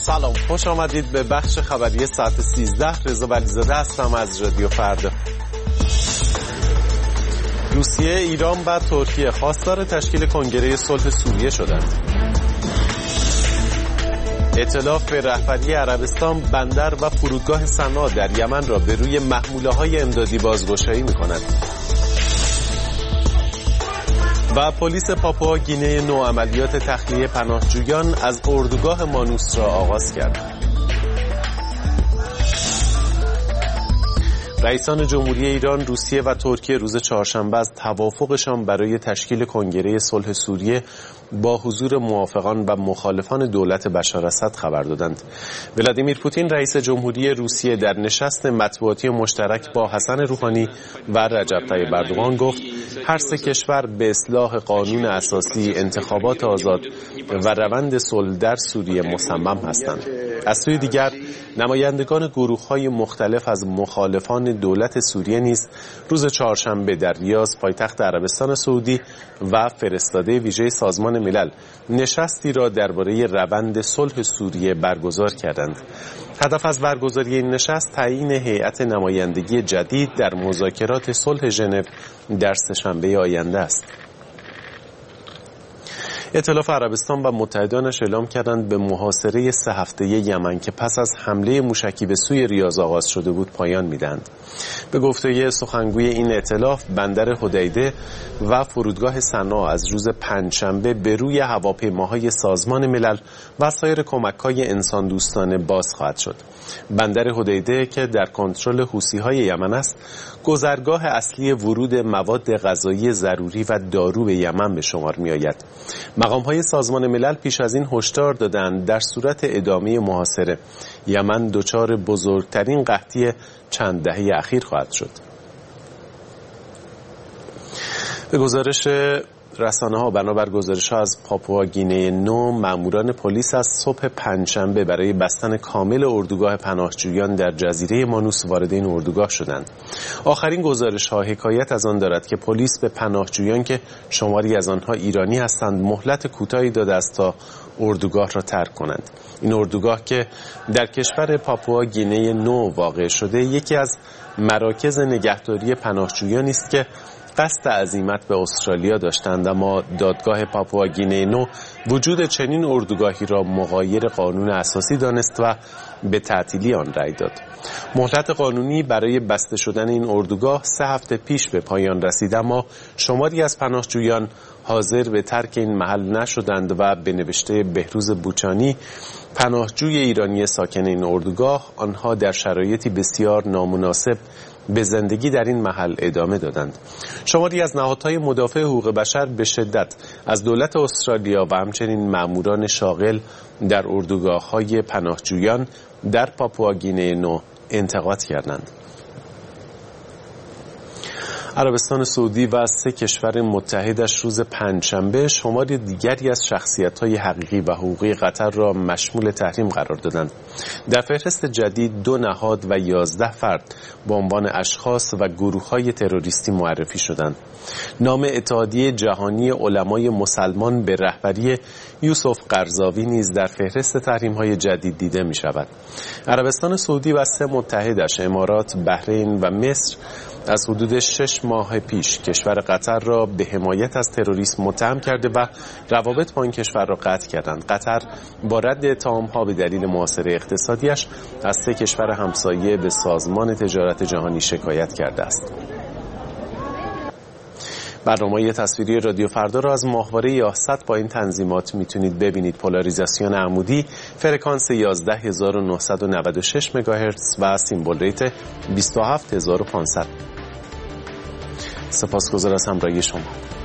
سلام، خوش آمدید به بخش خبری ساعت 13. رضا ولیزاده هستم از رادیو فردا. روسیه، ایران و ترکیه خواستار تشکیل کنگره صلح سوریه شدند. ائتلاف به رهبری عربستان بندر و فرودگاه صنعا در یمن را به روی محموله‌های امدادی بازگشایی می‌کند. و پلیس پاپوا گینه نو عملیات تخلیه پناهجویان از اردوگاه مانوس را آغاز کرد. رئیسان جمهوری ایران، روسیه و ترکیه روز چهارشنبه از توافقشان برای تشکیل کنگره صلح سوریه با حضور موافقان و مخالفان دولت بشار اسد خبر دادند. ولادیمیر پوتین رئیس جمهوری روسیه در نشست مطبوعاتی مشترک با حسن روحانی و رجب طیب اردوغان گفت هر سه کشور به اصلاح قانون اساسی، انتخابات آزاد و روند صلح در سوریه مصمم هستند. از سوی دیگر نمایندگان گروه‌های مختلف از مخالفان دولت سوریه نیز روز چهارشنبه در ریاض پایتخت عربستان سعودی و فرستاده ویژه سازمان ملل نشستی را درباره روند صلح سوریه برگزار کردند. هدف از برگزاری این نشست تعیین هیئت نمایندگی جدید در مذاکرات صلح ژنو در سه‌شنبه آینده است. ائتلاف عربستان و متحدانش اعلام کردند به محاصره 3 هفته یمن که پس از حمله موشکی به سوی ریاض آغاز شده بود پایان می‌دهند. به گفته سخنگوی این ائتلاف، بندر حدیده و فرودگاه صنعا از روز پنجشنبه به روی هواپیماهای سازمان ملل و سایر کمک‌های انسان دوستانه باز خواهد شد. بندر حدیده که در کنترل حوثی‌های یمن است، گذرگاه اصلی ورود مواد غذایی ضروری و دارو به یمن به شمار می‌آید. مقام‌های سازمان ملل پیش از این هشدار دادند در صورت ادامه محاصره یمن دچار بزرگترین قحطی چند دهه اخیر خواهد شد. به گزارش رسانه‌ها، بنابر گزارش‌ها از پاپوا گینه نو، ماموران پلیس از صبح پنجشنبه برای بستن کامل اردوگاه پناهجویان در جزیره مانوس وارد این اردوگاه شدند. آخرین گزارش‌ها حکایت از آن دارد که پلیس به پناهجویان که شماری از آنها ایرانی هستند مهلت کوتاهی داده است تا اردوگاه را ترک کنند. این اردوگاه که در کشور پاپوا گینه نو واقع شده، یکی از مراکز نگهداری پناهجویانی است که قصد عزیمت به استرالیا داشتند، اما دادگاه پاپوا گینه نو وجود چنین اردوگاهی را مغایر قانون اساسی دانست و به تعطیلی آن رأی داد. مهلت قانونی برای بسته شدن این اردوگاه 3 هفته پیش به پایان رسید، اما شماری از پناهجویان حاضر به ترک این محل نشدند و به نوشته بهروز بوچانی، پناهجوی ایرانی ساکن این اردوگاه، آنها در شرایطی بسیار نامناسب به زندگی در این محل ادامه دادند. شماری از نهادهای مدافع حقوق بشر به شدت از دولت استرالیا و همچنین ماموران شاغل در اردوگاه‌های پناهجویان در پاپوا گینه نو انتقاد کردند. عربستان سعودی و 3 کشور متحدش روز پنجشنبه شمار دیگری از شخصیت‌های حقیقی و حقوقی قطر را مشمول تحریم قرار دادند. در فهرست جدید 2 نهاد و 11 فرد به عنوان اشخاص و گروه‌های تروریستی معرفی شدند. نام اتحادیه جهانی علمای مسلمان به رهبری یوسف قرضاوی نیز در فهرست تحریم‌های جدید دیده می‌شود. عربستان سعودی و 3 متحدش، امارات، بحرین و مصر، از حدود 6 ماه پیش کشور قطر را به حمایت از تروریسم متهم کرده و روابط با این کشور را قطع کردند. قطر با رد اتهام‌ها به دلیل محاصره اقتصادیش از 3 کشور همسایه به سازمان تجارت جهانی شکایت کرده است. برنامه تصویری رادیو فردا را از ماهواره یاست با این تنظیمات میتونید ببینید: پولاریزاسیون عمودی، فرکانس 11996 مگاهرتز و سیمبل ریت 27500. سپاسگزار از همراهی شما.